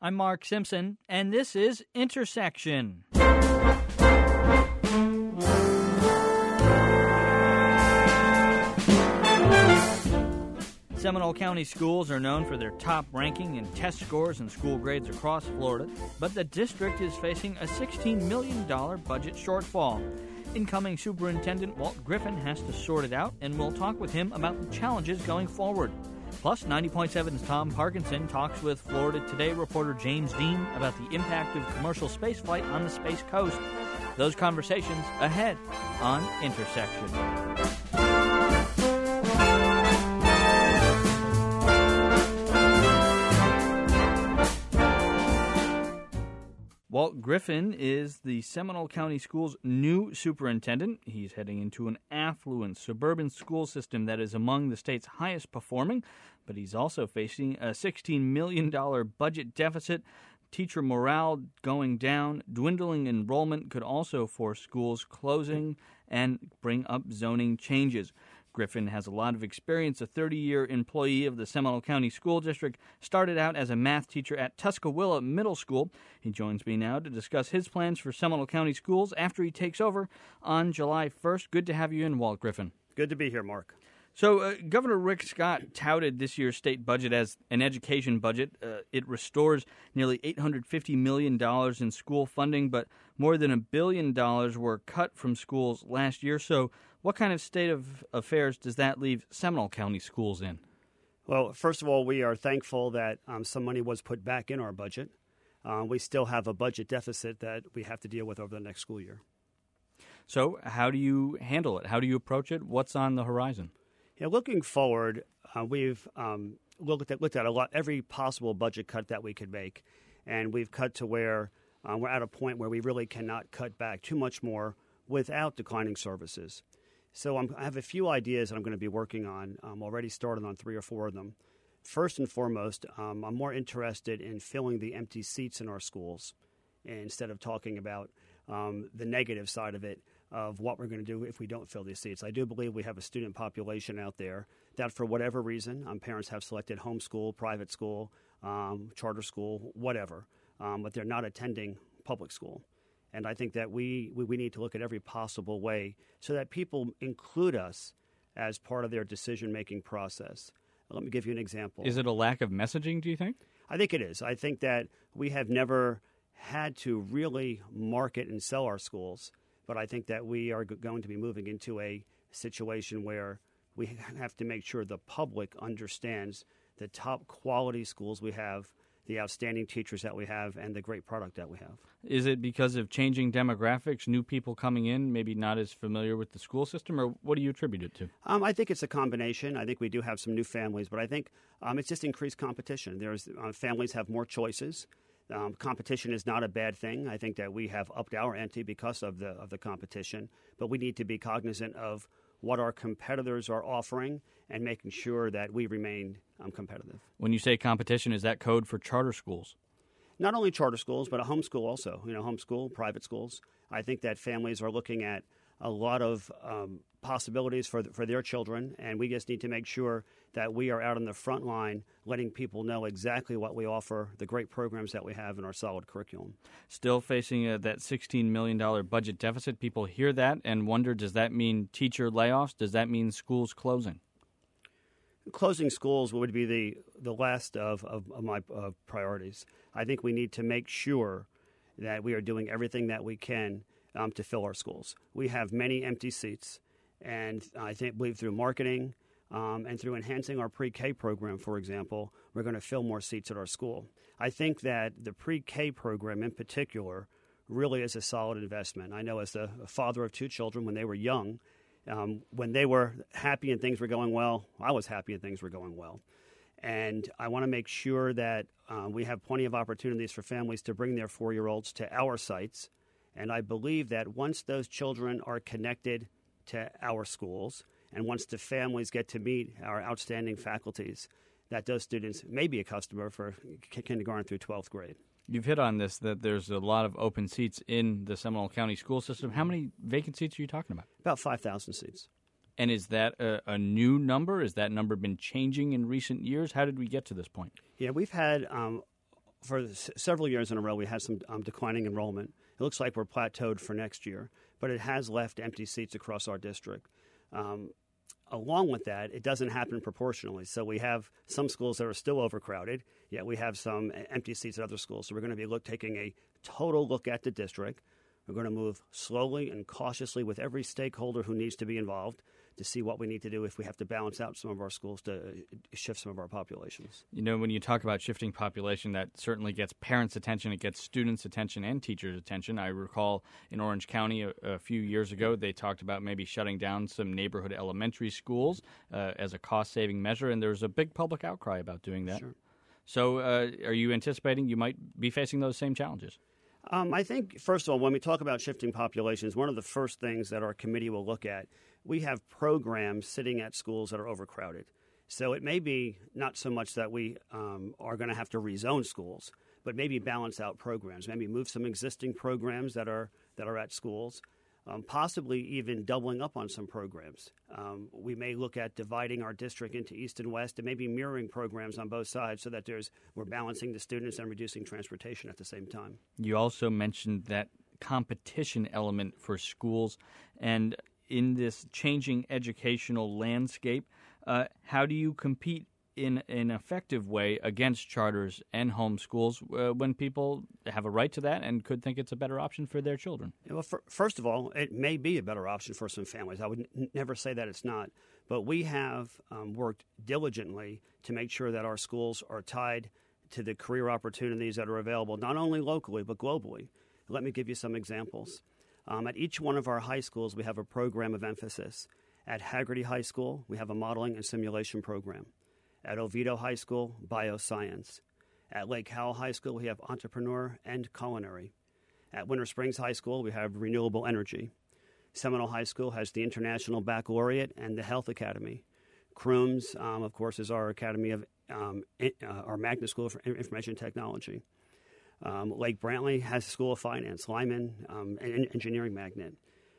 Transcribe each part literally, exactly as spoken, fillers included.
I'm Mark Simpson, and this is Intersection. Seminole County schools are known for their top ranking in test scores and school grades across Florida, but the district is facing a sixteen million dollars budget shortfall. Incoming Superintendent Walt Griffin has to sort it out, and we'll talk with him about the challenges going forward. Plus, ninety point seven's Tom Parkinson talks with Florida Today reporter James Dean about the impact of commercial spaceflight on the Space Coast. Those conversations ahead on Intersection. Walt Griffin is the Seminole County Schools' new superintendent. He's heading into an affluent suburban school system that is among the state's highest performing, but he's also facing a sixteen million dollars budget deficit. Teacher morale going down, dwindling enrollment could also force schools closing and bring up zoning changes. Griffin has a lot of experience, a thirty-year employee of the Seminole County School District, started out as a math teacher at Tuscawilla Middle School. He joins me now to discuss his plans for Seminole County schools after he takes over on July first. Good to have you in, Walt Griffin. Good to be here, Mark. So uh, Governor Rick Scott touted this year's state budget as an education budget. Uh, it restores nearly eight hundred fifty million dollars in school funding, but more than a billion dollars were cut from schools last year. So what kind of state of affairs does that leave Seminole County schools in? Well, first of all, we are thankful that um, some money was put back in our budget. Uh, we still have a budget deficit that we have to deal with over the next school year. So how do you handle it? How do you approach it? What's on the horizon? Yeah, looking forward, uh, we've um, looked at looked at a lot every possible budget cut that we could make, and we've cut to where uh, we're at a point where we really cannot cut back too much more without declining services. So I'm, I have a few ideas that I'm going to be working on. I'm already started on three or four of them. First and foremost, um, I'm more interested in filling the empty seats in our schools instead of talking about um, the negative side of it, of what we're going to do if we don't fill these seats. I do believe we have a student population out there that for whatever reason, um, parents have selected homeschool, private school, um, charter school, whatever, um, but they're not attending public school. And I think that we, we, we need to look at every possible way so that people include us as part of their decision-making process. Let me give you an example. Is it a lack of messaging, do you think? I think it is. I think that we have never had to really market and sell our schools, but I think that we are g- going to be moving into a situation where we have to make sure the public understands the top quality schools we have, the outstanding teachers that we have, and the great product that we have. Is it because of changing demographics, new people coming in, maybe not as familiar with the school system, or what do you attribute it to? Um, I think it's a combination. I think we do have some new families, but I think um, it's just increased competition. There's uh, families have more choices. Um, competition is not a bad thing. I think that we have upped our ante because of the of the competition, but we need to be cognizant of what our competitors are offering and making sure that we remain um, competitive. When you say competition, is that code for charter schools? Not only charter schools, but a homeschool also. You know, homeschool, private schools. I think that families are looking at a lot of um, possibilities for the, for their children, and we just need to make sure that we are out on the front line letting people know exactly what we offer, the great programs that we have in our solid curriculum. Still facing uh, that sixteen million dollars budget deficit. People hear that and wonder, does that mean teacher layoffs? Does that mean schools closing? Closing schools would be the, the last of, of, of my uh, priorities. I think we need to make sure that we are doing everything that we can um, to fill our schools. We have many empty seats, and I think believe through marketing um, and through enhancing our pre-K program, for example, we're going to fill more seats at our school. I think that the pre-K program in particular really is a solid investment. I know as a father of two children, when they were young, Um, when they were happy and things were going well, I was happy and things were going well. And I want to make sure that um, we have plenty of opportunities for families to bring their four-year-olds to our sites. And I believe that once those children are connected to our schools and once the families get to meet our outstanding faculties, that those students may be a customer for k- kindergarten through twelfth grade. You've hit on this, that there's a lot of open seats in the Seminole County school system. How many vacant seats are you talking about? About five thousand seats. And is that a, a new number? Has that number been changing in recent years? How did we get to this point? Yeah, we've had, um, for s- several years in a row, we had some um, declining enrollment. It looks like we're plateaued for next year, but it has left empty seats across our district. Um, along with that, it doesn't happen proportionally. So we have some schools that are still overcrowded, yet we have some empty seats at other schools. So we're going to be look, taking a total look at the district. We're going to move slowly and cautiously with every stakeholder who needs to be involved to see what we need to do if we have to balance out some of our schools to shift some of our populations. You know, when you talk about shifting population, that certainly gets parents' attention, it gets students' attention and teachers' attention. I recall in Orange County a, a few years ago, they talked about maybe shutting down some neighborhood elementary schools uh, as a cost-saving measure, and there was a big public outcry about doing that. Sure. So uh, are you anticipating you might be facing those same challenges? Um, I think, first of all, when we talk about shifting populations, one of the first things that our committee will look at, we have programs sitting at schools that are overcrowded. So it may be not so much that we um, are going to have to rezone schools, but maybe balance out programs, maybe move some existing programs that are that are at schools, um, possibly even doubling up on some programs. Um, we may look at dividing our district into east and west and maybe mirroring programs on both sides so that there's we're balancing the students and reducing transportation at the same time. You also mentioned that competition element for schools, and in this changing educational landscape, uh, how do you compete in an effective way against charters and homeschools uh, when people have a right to that and could think it's a better option for their children? Well, for, first of all, it may be a better option for some families. I would n- never say that it's not. But we have um, worked diligently to make sure that our schools are tied to the career opportunities that are available, not only locally, but globally. Let me give you some examples. Um, at each one of our high schools, we have a program of emphasis. At Hagerty High School, we have a modeling and simulation program. At Oviedo High School, bioscience. At Lake Howell High School, we have entrepreneur and culinary. At Winter Springs High School, we have renewable energy. Seminole High School has the International Baccalaureate and the Health Academy. Crooms, um, of course, is our Academy of um, it, uh, our magnet school for information technology. Um, Lake Brantley has a School of Finance, Lyman, um, an engineering magnet.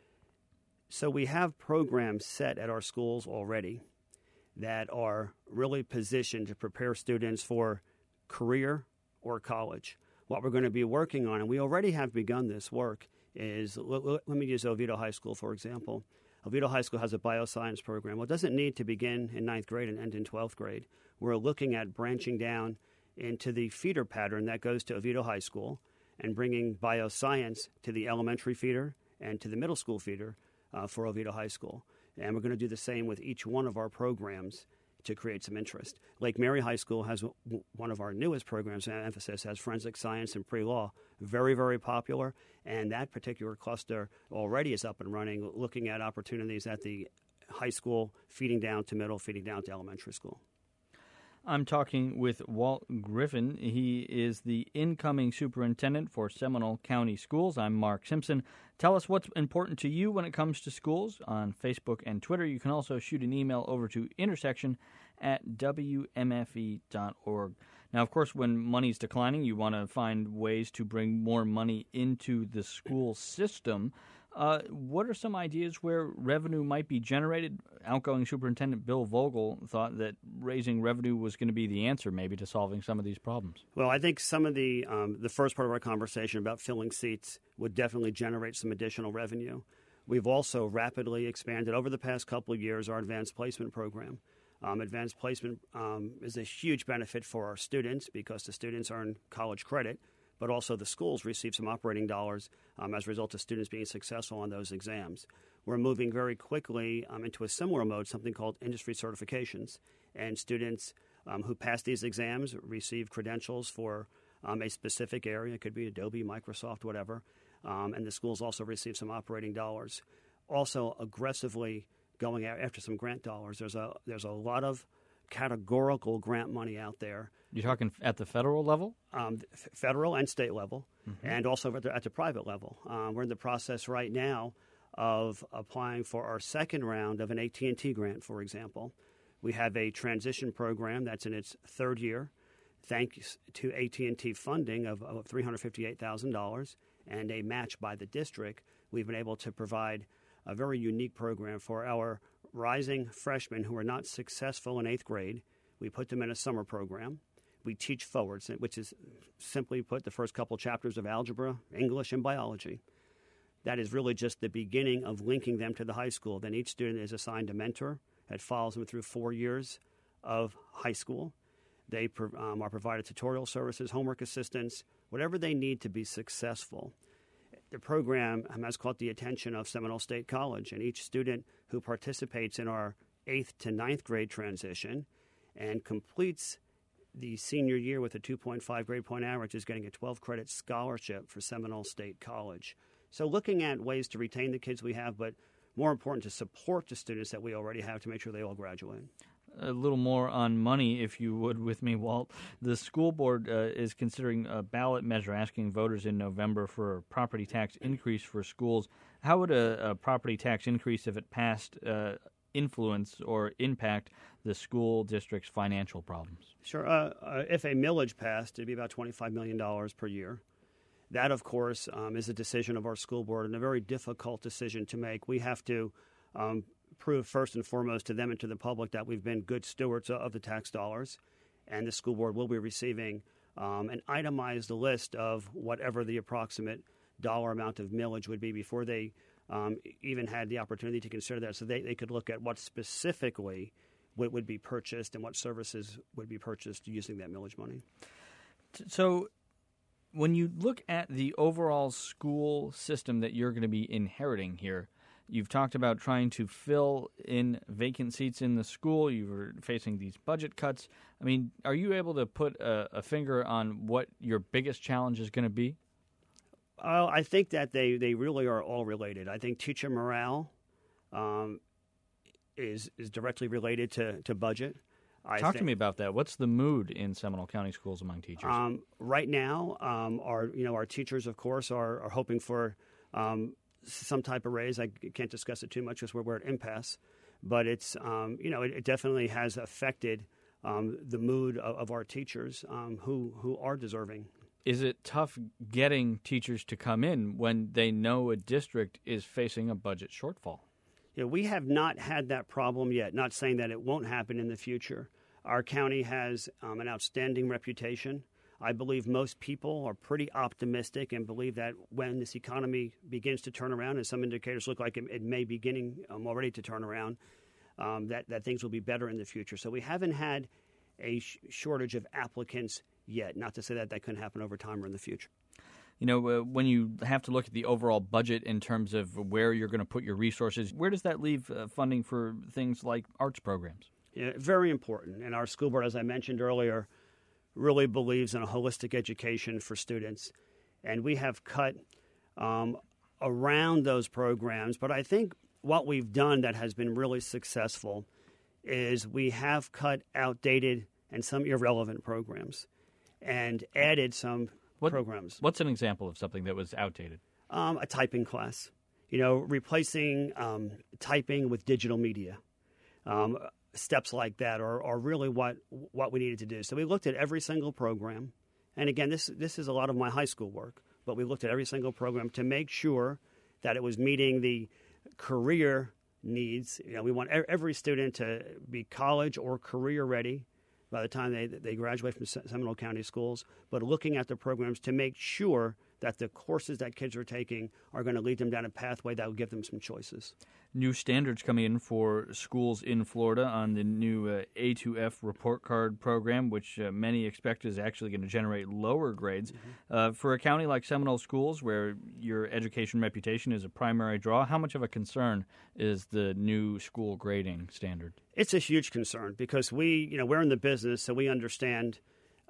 So we have programs set at our schools already that are really positioned to prepare students for career or college. What we're going to be working on, and we already have begun this work, is let, let me use Oviedo High School, for example. Oviedo High School has a bioscience program. Well, it doesn't need to begin in ninth grade and end in twelfth grade. We're looking at branching down into the feeder pattern that goes to Oviedo High School and bringing bioscience to the elementary feeder and to the middle school feeder uh, for Oviedo High School. And we're going to do the same with each one of our programs to create some interest. Lake Mary High School has w- one of our newest programs, and emphasis has forensic science and pre-law. Very, very popular. And that particular cluster already is up and running, looking at opportunities at the high school, feeding down to middle, feeding down to elementary school. I'm talking with Walt Griffin. He is the incoming superintendent for Seminole County Schools. I'm Mark Simpson. Tell us what's important to you when it comes to schools on Facebook and Twitter. You can also shoot an email over to intersection at w m f e dot org. Now, of course, when money's declining, you want to find ways to bring more money into the school system. Uh, what are some ideas where revenue might be generated? Outgoing Superintendent Bill Vogel thought that raising revenue was going to be the answer maybe to solving some of these problems. Well, I think some of the um, the first part of our conversation about filling seats would definitely generate some additional revenue. We've also rapidly expanded over the past couple of years our advanced placement program. Um, advanced placement um, is a huge benefit for our students because the students earn college credit, but also the schools receive some operating dollars um, as a result of students being successful on those exams. We're moving very quickly um, into a similar mode, something called industry certifications. And students um, who pass these exams receive credentials for um, a specific area. It could be Adobe, Microsoft, whatever. Um, and the schools also receive some operating dollars. Also aggressively going after some grant dollars. There's a, there's a lot of categorical grant money out there. You're talking at the federal level? Um, f- federal and state level, mm-hmm. and also at the, at the private level. Um, we're in the process right now of applying for our second round of an A T and T grant, for example. We have a transition program that's in its third year, thanks to A T and T funding of, of three hundred fifty-eight thousand dollars and a match by the district. We've been able to provide a very unique program for our rising freshmen who are not successful in eighth grade. We put them in a summer program, we teach forwards, which is simply put the first couple chapters of algebra, English, and biology. That is really just the beginning of linking them to the high school. Then each student is assigned a mentor that follows them through four years of high school. They um, are provided tutorial services, homework assistance, whatever they need to be successful. The program has caught the attention of Seminole State College, and each student who participates in our eighth to ninth grade transition and completes the senior year with a two point five grade point average is getting a twelve credit scholarship for Seminole State College. So looking at ways to retain the kids we have, but more important to support the students that we already have to make sure they all graduate. A little more on money, if you would, with me, Walt. The school board uh, is considering a ballot measure asking voters in November for a property tax increase for schools. How would a, a property tax increase, if it passed, uh, influence or impact the school district's financial problems? Sure. Uh, uh, if a millage passed, it'd be about twenty-five million dollars per year. That, of course, um, is a decision of our school board and a very difficult decision to make. We have to um, prove first and foremost to them and to the public that we've been good stewards of the tax dollars, and the school board will be receiving um, an itemized list of whatever the approximate dollar amount of millage would be before they um, even had the opportunity to consider that. So they, they could look at what specifically would, would be purchased and what services would be purchased using that millage money. So when you look at the overall school system that you're going to be inheriting here, you've talked about trying to fill in vacant seats in the school. You were facing these budget cuts. I mean, are you able to put a, a finger on what your biggest challenge is going to be? Uh, I think that they, they really are all related. I think teacher morale um, is is directly related to, to budget. I Talk think, to me about that. What's the mood in Seminole County schools among teachers? Um, right now, um, our you know our teachers, of course, are, are hoping for um, some type of raise. I can't discuss it too much because we're, we're at impasse, but it's um, you know it, it definitely has affected um, the mood of, of our teachers um, who who are deserving. Is it tough getting teachers to come in when they know a district is facing a budget shortfall? Yeah, we have not had that problem yet. Not saying that it won't happen in the future. Our county has um, an outstanding reputation. I believe most people are pretty optimistic and believe that when this economy begins to turn around, and some indicators look like it, it may be beginning um, already to turn around, um, that, that things will be better in the future. So we haven't had a sh- shortage of applicants yet. Not to say that that couldn't happen over time or in the future. You know, uh, when you have to look at the overall budget in terms of where you're going to put your resources, where does that leave uh, funding for things like arts programs? Yeah, very important. And our school board, as I mentioned earlier, really believes in a holistic education for students. And we have cut um, around those programs. But I think what we've done that has been really successful is we have cut outdated and some irrelevant programs and added some what, programs. What's an example of something that was outdated? Um, a typing class. You know, replacing um, typing with digital media. Um, steps like that are, are really what what we needed to do. So we looked at every single program. And again, this this is a lot of my high school work, but we looked at every single program to make sure that it was meeting the career needs. You know, we want every student to be college or career ready by the time they they graduate from Seminole County schools, but looking at the programs to make sure that the courses that kids are taking are going to lead them down a pathway that will give them some choices. New standards coming in for schools in Florida on the new uh, A two F report card program, which uh, many expect is actually going to generate lower grades. Mm-hmm. Uh, for a county like Seminole Schools, where your education reputation is a primary draw, how much of a concern is the new school grading standard? It's a huge concern because we, you know, we're in the business, so we understand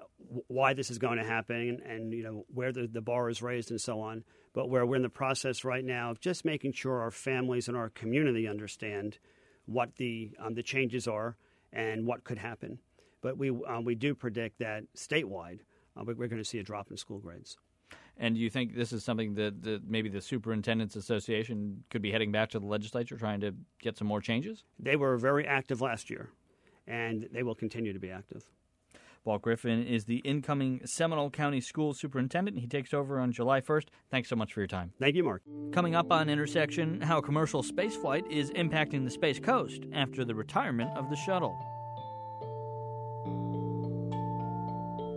why this is going to happen and, and you know, where the, the bar is raised and so on. But where we're in the process right now of just making sure our families and our community understand what the um, the changes are and what could happen. But we um, we do predict that statewide uh, we're going to see a drop in school grades. And do you think this is something that, that maybe the Superintendents Association could be heading back to the legislature trying to get some more changes? They were very active last year, and they will continue to be active. Walt Griffin is the incoming Seminole County School Superintendent. He takes over on July first. Thanks so much for your time. Thank you, Mark. Coming up on Intersection, how commercial spaceflight is impacting the Space Coast after the retirement of the shuttle.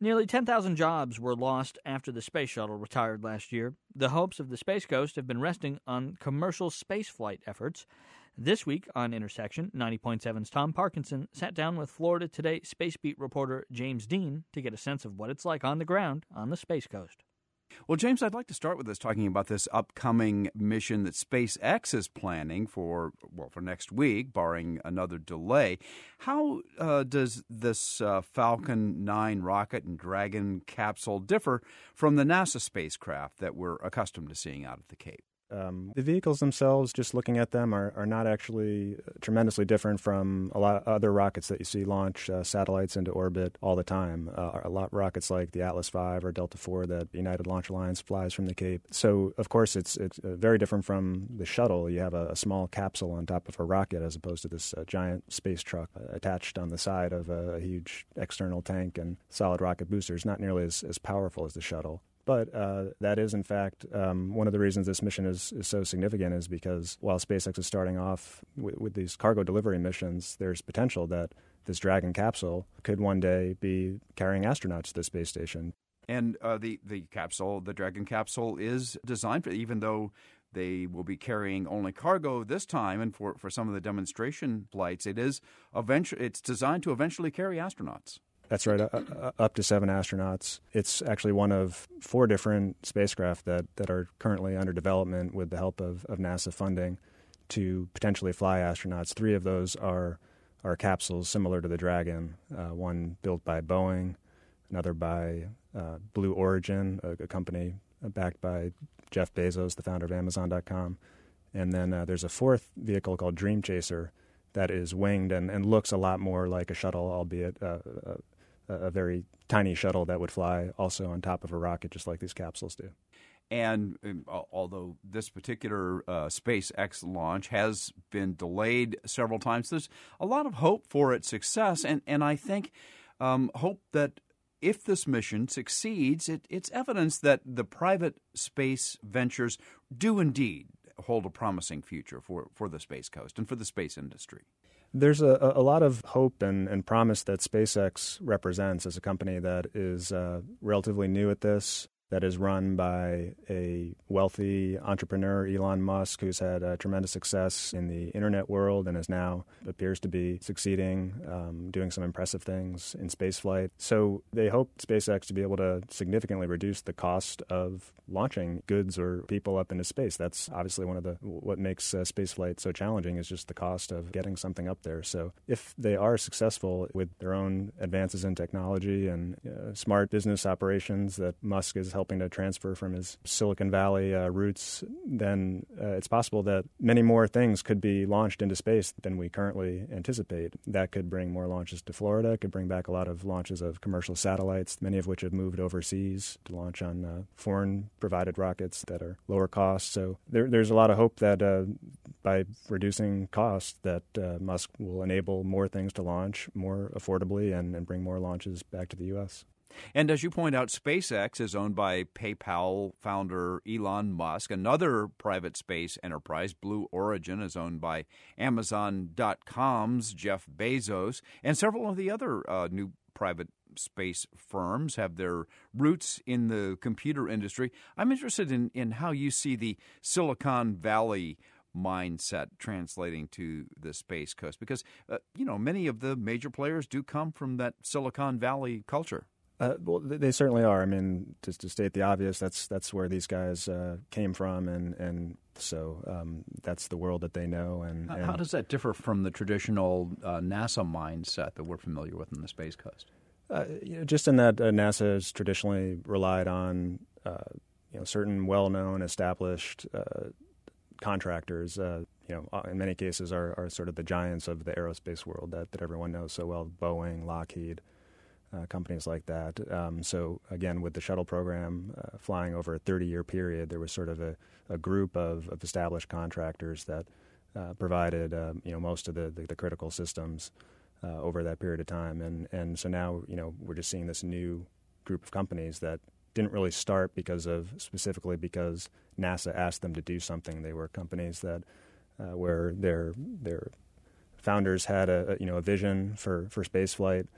Nearly ten thousand jobs were lost after the space shuttle retired last year. The hopes of the Space Coast have been resting on commercial spaceflight efforts. This week on Intersection, ninety point seven's Tom Parkinson sat down with Florida Today Space Beat reporter James Dean to get a sense of what it's like on the ground on the Space Coast. Well, James, I'd like to start with us talking about this upcoming mission that SpaceX is planning for, well, for next week, barring another delay. How uh, does this uh, Falcon nine rocket and Dragon capsule differ from the NASA spacecraft that we're accustomed to seeing out of the Cape? Um, the vehicles themselves, just looking at them, are, are not actually tremendously different from a lot of other rockets that you see launch uh, satellites into orbit all the time. Uh, a lot of rockets like the Atlas five or Delta four that United Launch Alliance flies from the Cape. So, of course, it's it's uh, very different from the shuttle. You have a, a small capsule on top of a rocket as opposed to this uh, giant space truck uh, attached on the side of a, a huge external tank and solid rocket boosters, not nearly as, as powerful as the shuttle. But uh, that is, in fact, um, one of the reasons this mission is, is so significant is because while SpaceX is starting off w- with these cargo delivery missions, there's potential that this Dragon capsule could one day be carrying astronauts to the space station. And uh, the, the capsule, the Dragon capsule, is designed for, even though they will be carrying only cargo this time, and for, for some of the demonstration flights, it is eventu- it's designed to eventually carry astronauts. That's right, uh, uh, up to seven astronauts. It's actually one of four different spacecraft that, that are currently under development with the help of, of NASA funding to potentially fly astronauts. Three of those are, are capsules similar to the Dragon, uh, one built by Boeing, another by uh, Blue Origin, a, a company backed by Jeff Bezos, the founder of Amazon dot com. And then uh, there's a fourth vehicle called Dream Chaser that is winged and, and looks a lot more like a shuttle, albeit uh, uh, a very tiny shuttle that would fly also on top of a rocket, just like these capsules do. And um, although this particular uh, SpaceX launch has been delayed several times, there's a lot of hope for its success. And, and I think um, hope that if this mission succeeds, it, it's evidence that the private space ventures do indeed hold a promising future for, for the Space Coast and for the space industry. There's a, a lot of hope and, and promise that SpaceX represents as a company that is uh, relatively new at this, that is run by a wealthy entrepreneur, Elon Musk, who's had uh, tremendous success in the internet world and is now appears to be succeeding, um, doing some impressive things in spaceflight. So they hope SpaceX to be able to significantly reduce the cost of launching goods or people up into space. That's obviously one of the what makes uh, spaceflight so challenging is just the cost of getting something up there. So if they are successful with their own advances in technology and uh, smart business operations that Musk is helping to transfer from his Silicon Valley uh, roots, then uh, it's possible that many more things could be launched into space than we currently anticipate. That could bring more launches to Florida, could bring back a lot of launches of commercial satellites, many of which have moved overseas to launch on uh, foreign-provided rockets that are lower cost. So there, there's a lot of hope that uh, by reducing costs that uh, Musk will enable more things to launch more affordably and, and bring more launches back to the U S And as you point out, SpaceX is owned by PayPal founder Elon Musk. Another private space enterprise, Blue Origin, is owned by Amazon dot com's Jeff Bezos. And several of the other uh, new private space firms have their roots in the computer industry. I'm interested in, in how you see the Silicon Valley mindset translating to the Space Coast, because, uh, you know, many of the major players do come from that Silicon Valley culture. Uh, well, they certainly are. I mean, just to state the obvious, that's that's where these guys uh, came from, and and so um, that's the world that they know. And, and how does that differ from the traditional uh, NASA mindset that we're familiar with in the Space Coast? Uh, you know, just in that uh, NASA has traditionally relied on uh, you know certain well-known, established uh, contractors. Uh, you know, in many cases, are are sort of the giants of the aerospace world that that everyone knows so well: Boeing, Lockheed. Uh, companies like that. Um, so again, with the shuttle program uh, flying over a thirty-year period, there was sort of a, a group of, of established contractors that uh, provided uh, you know most of the, the, the critical systems uh, over that period of time. And and so now you know we're just seeing this new group of companies that didn't really start because of specifically because NASA asked them to do something. They were companies that uh, where their their founders had a, a you know a vision for for space flight.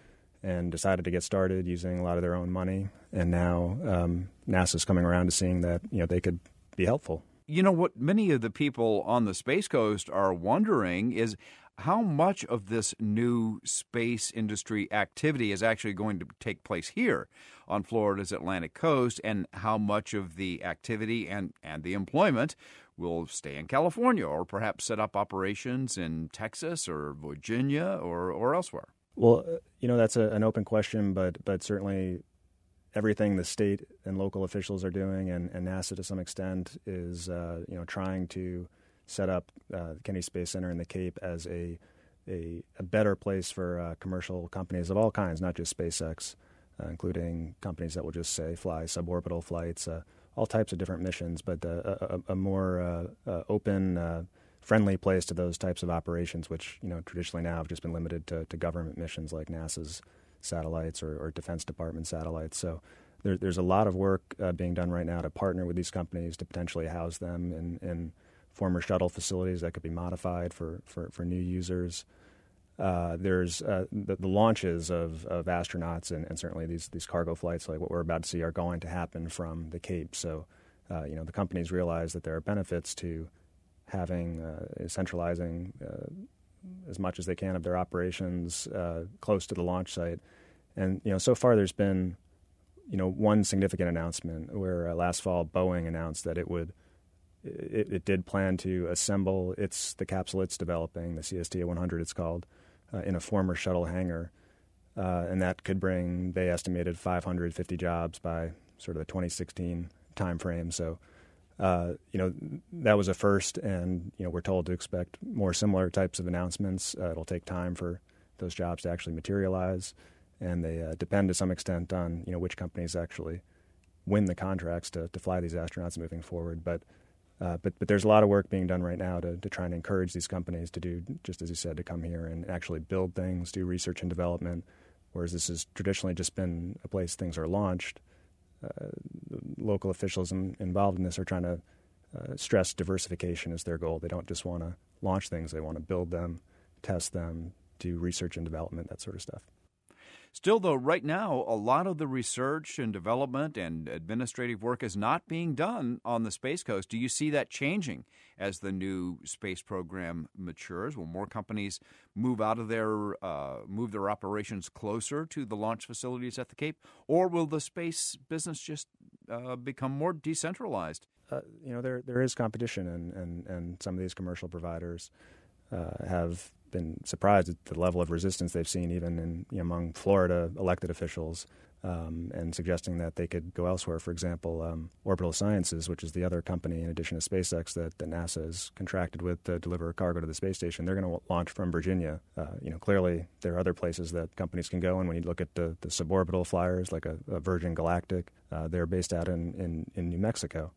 and decided to get started using a lot of their own money. And now um, NASA's coming around to seeing that, you know, they could be helpful. You know, what many of the people on the Space Coast are wondering is how much of this new space industry activity is actually going to take place here on Florida's Atlantic coast, and how much of the activity and, and the employment will stay in California, or perhaps set up operations in Texas or Virginia or, or elsewhere. Well, you know, that's a, an open question, but but certainly everything the state and local officials are doing, and, and NASA to some extent, is uh, you know trying to set up uh, the Kennedy Space Center in the Cape as a a, a better place for uh, commercial companies of all kinds, not just SpaceX, uh, including companies that will just say fly suborbital flights, uh, all types of different missions, but uh, a, a more uh, uh, open, uh, friendly place to those types of operations, which you know traditionally now have just been limited to, to government missions like NASA's satellites or, or Defense Department satellites. So there, there's a lot of work uh, being done right now to partner with these companies to potentially house them in, in former shuttle facilities that could be modified for, for, for new users. Uh, there's uh, the, the launches of, of astronauts and, and certainly these, these cargo flights like what we're about to see are going to happen from the Cape. So, uh, you know, the companies realize that there are benefits to having, uh, centralizing uh, as much as they can of their operations uh, close to the launch site. And, you know, so far there's been, you know, one significant announcement where uh, last fall Boeing announced that it would It, it did plan to assemble its the capsule it's developing, the C S T A one hundred it's called, uh, in a former shuttle hangar. Uh, and that could bring, they estimated, five hundred fifty jobs by sort of the twenty sixteen timeframe. So, uh, you know, that was a first, and, you know, we're told to expect more similar types of announcements. Uh, it'll take time for those jobs to actually materialize, and they uh, depend to some extent on, you know, which companies actually win the contracts to, to fly these astronauts moving forward. But Uh, but but there's a lot of work being done right now to, to try and encourage these companies to do, just as you said, to come here and actually build things, do research and development, whereas this has traditionally just been a place things are launched. Uh, local officials in, involved in this are trying to uh, stress diversification as their goal. They don't just want to launch things. They want to build them, test them, do research and development, that sort of stuff. Still, though, right now, a lot of the research and development and administrative work is not being done on the Space Coast. Do you see that changing as the new space program matures? Will more companies move out of their uh, move their operations closer to the launch facilities at the Cape, or will the space business just uh, become more decentralized? Uh, you know, there there is competition, and, and, and some of these commercial providers uh, have been surprised at the level of resistance they've seen even in, you know, among Florida elected officials, um, and suggesting that they could go elsewhere. For example, um, Orbital Sciences, which is the other company in addition to SpaceX that, that NASA has contracted with to deliver cargo to the space station, they're going to launch from Virginia. Uh, you know, clearly there are other places that companies can go, and when you look at the, the suborbital flyers like a, a Virgin Galactic, uh, they're based out in, in, in New Mexico.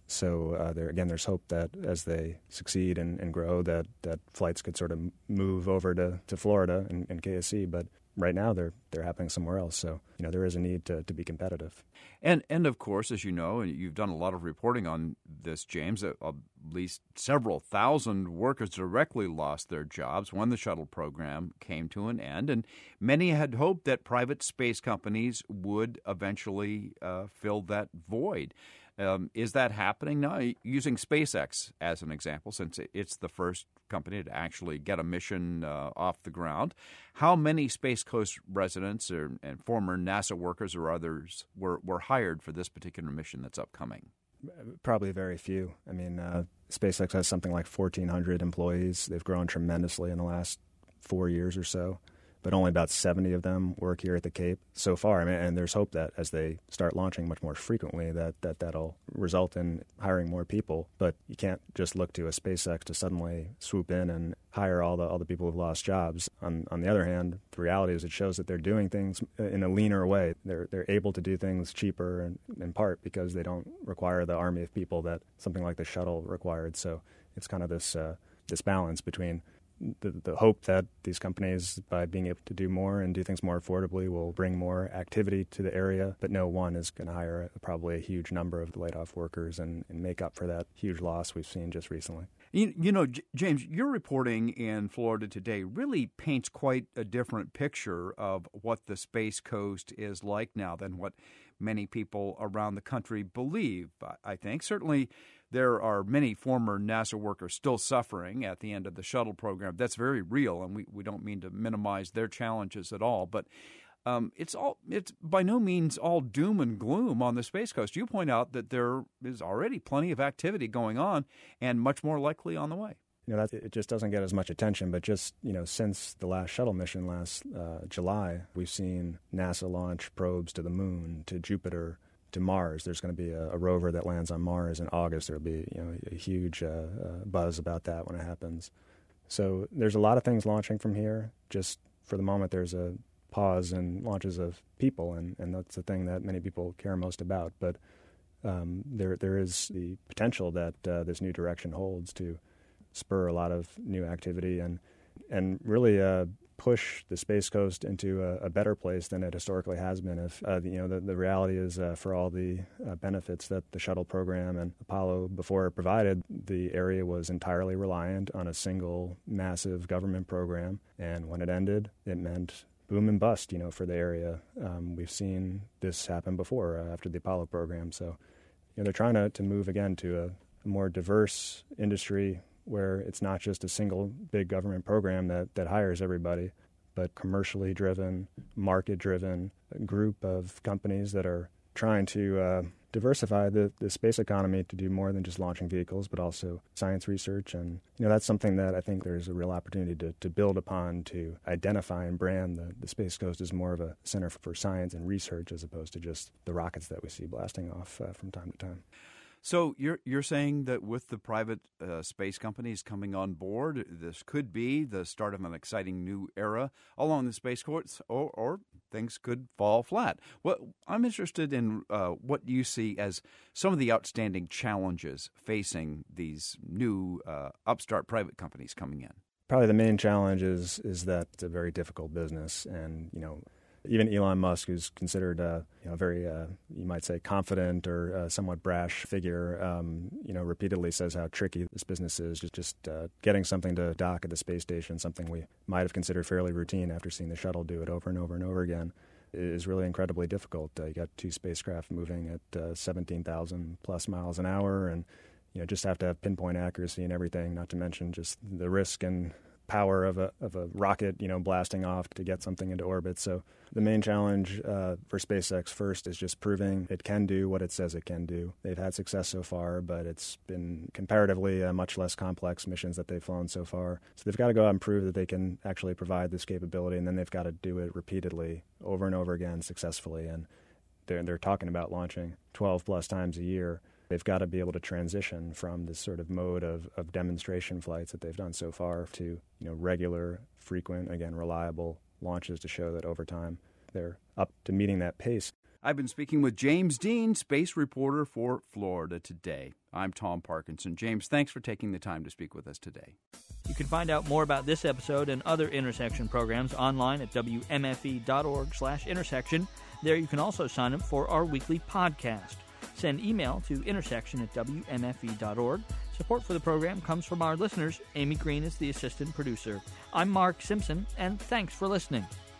So uh, there again, there's hope that as they succeed and, and grow, that, that flights could sort of move over to, to Florida and, and K S C. But right now, they're they're happening somewhere else. So you know, there is a need to, to be competitive. And and of course, as you know, and you've done a lot of reporting on this, James, at least several thousand workers directly lost their jobs when the shuttle program came to an end, and many had hoped that private space companies would eventually uh, fill that void. Um, is that happening now? Using SpaceX as an example, since it's the first company to actually get a mission uh, off the ground, how many Space Coast residents or, and former NASA workers or others were, were hired for this particular mission that's upcoming? Probably very few. I mean, uh, SpaceX has something like fourteen hundred employees. They've grown tremendously in the last four years or so, but only about seventy of them work here at the Cape so far. I mean, and there's hope that as they start launching much more frequently, that, that that'll result in hiring more people. But you can't just look to a SpaceX to suddenly swoop in and hire all the all the people who've lost jobs. On on the other hand, the reality is it shows that they're doing things in a leaner way. They're they're able to do things cheaper, in, in part because they don't require the army of people that something like the shuttle required. So it's kind of this uh, this balance between The, the hope that these companies, by being able to do more and do things more affordably, will bring more activity to the area. But no one is going to hire probably a huge number of the laid-off workers and, and make up for that huge loss we've seen just recently. You, you know, J- James, your reporting in Florida Today really paints quite a different picture of what the Space Coast is like now than what many people around the country believe, I think. Certainly, there are many former NASA workers still suffering at the end of the shuttle program. That's very real, and we, we don't mean to minimize their challenges at all. But um, it's all it's by no means all doom and gloom on the Space Coast. You point out that there is already plenty of activity going on and much more likely on the way. You know, that, it just doesn't get as much attention, but just, you know, since the last shuttle mission last uh, July, we've seen NASA launch probes to the moon, to Jupiter, to Mars. There's going to be a, a rover that lands on Mars in August. There'll be, you know, a huge uh, uh, buzz about that when it happens. So there's a lot of things launching from here. Just for the moment, there's a pause in launches of people, and, and that's the thing that many people care most about. But um, there there is the potential that uh, this new direction holds to spur a lot of new activity and and really uh, push the Space Coast into a, a better place than it historically has been. If uh, you know, the, the reality is, uh, for all the uh, benefits that the shuttle program and Apollo before it provided, the area was entirely reliant on a single massive government program. And when it ended, it meant boom and bust, you know, for the area. Um, we've seen this happen before uh, after the Apollo program. So, you know, they're trying to, to move again to a, a more diverse industry, where it's not just a single big government program that, that hires everybody, but commercially driven, market-driven group of companies that are trying to uh, diversify the, the space economy to do more than just launching vehicles, but also science research. And, you know, that's something that I think there's a real opportunity to, to build upon, to identify and brand the, the Space Coast as more of a center for science and research as opposed to just the rockets that we see blasting off uh, from time to time. So you're you're saying that with the private uh, space companies coming on board, this could be the start of an exciting new era along the space course, or, or things could fall flat. Well, I'm interested in uh, what you see as some of the outstanding challenges facing these new uh, upstart private companies coming in. Probably the main challenge is is that it's a very difficult business, and you know, even Elon Musk, who's considered a you know, very, uh, you might say, confident or uh, somewhat brash figure, um, you know, repeatedly says how tricky this business is. Just, just uh, getting something to dock at the space station, something we might have considered fairly routine after seeing the shuttle do it over and over and over again, is really incredibly difficult. Uh, you got two spacecraft moving at uh, seventeen thousand plus miles an hour, and you know, just have to have pinpoint accuracy and everything. Not to mention just the risk and power of a of a rocket, you know, blasting off to get something into orbit. So the main challenge uh, for SpaceX first is just proving it can do what it says it can do. They've had success so far, but it's been comparatively uh, much less complex missions that they've flown so far. So they've got to go out and prove that they can actually provide this capability, and then they've got to do it repeatedly, over and over again, successfully. And they're they're talking about launching twelve plus times a year. They've got to be able to transition from this sort of mode of, of demonstration flights that they've done so far to, you know, regular, frequent, again, reliable launches to show that over time they're up to meeting that pace. I've been speaking with James Dean, space reporter for Florida Today. I'm Tom Parkinson. James, thanks for taking the time to speak with us today. You can find out more about this episode and other Intersection programs online at W M F E dot org slash intersection. There you can also sign up for our weekly podcast. Send email to intersection at W M F E dot org. Support for the program comes from our listeners. Amy Green is the assistant producer. I'm Mark Simpson, and thanks for listening.